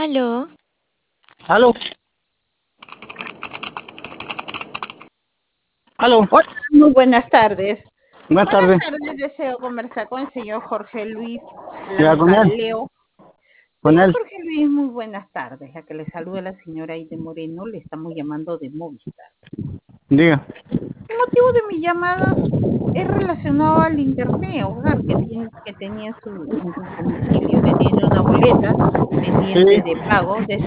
Aló, Aló, aló, Hola, muy buenas tardes. buenas Buenas tardes. tardes, deseo conversar con el señor Jorge Luis Ya con él, Lanzaleo. con Señor él, Jorge Luis, muy buenas tardes. La que le saluda la señora Aide Moreno, le estamos llamando de Movistar. diga. El motivo de mi llamada es relacionado al internet hogar que tenía en su domicilio, que tiene una boleta pendiente Sí, de pago de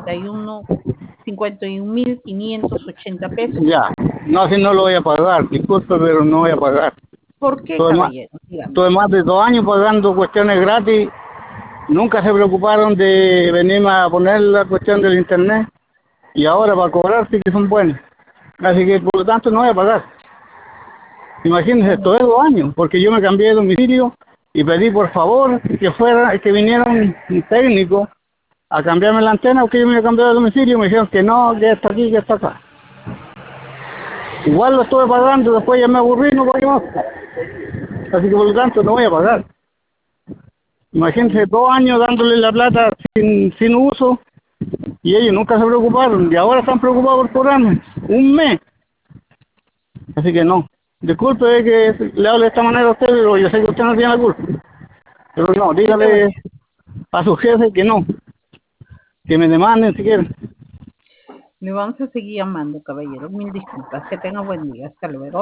51.580 pesos. ya. No, así no lo voy a pagar, disculpe, pero no voy a pagar. ¿Por qué, Tuve más, caballero? Dígame. tuve más de 2 años pagando cuestiones gratis. Nunca se preocuparon de venirme a poner la cuestión del internet. Y ahora para cobrar sí que son buenos. Así que por lo tanto no voy a pagar. Imagínense, Bueno, esto es 2 años, porque yo me cambié de domicilio y pedí por favor que viniera un técnico a cambiarme la antena, porque yo me cambié de domicilio y me dijeron que no, que está aquí, que está acá. Igual lo estuve pagando, después ya me aburrí y no pagué más. Así que por lo tanto no voy a pagar. Imagínense, bueno. 2 años dándole la plata sin uso y ellos nunca se preocuparon y ahora están preocupados por cobrarme un mes. Así que no. Disculpe que le hable de esta manera a usted, pero yo sé que usted no tiene la culpa. Pero no, ¿Qué le voy dígale a a su jefe que no, que me demanden si quieren. Le vamos a seguir llamando, caballero. Mil disculpas. Que tenga buen día. Hasta luego.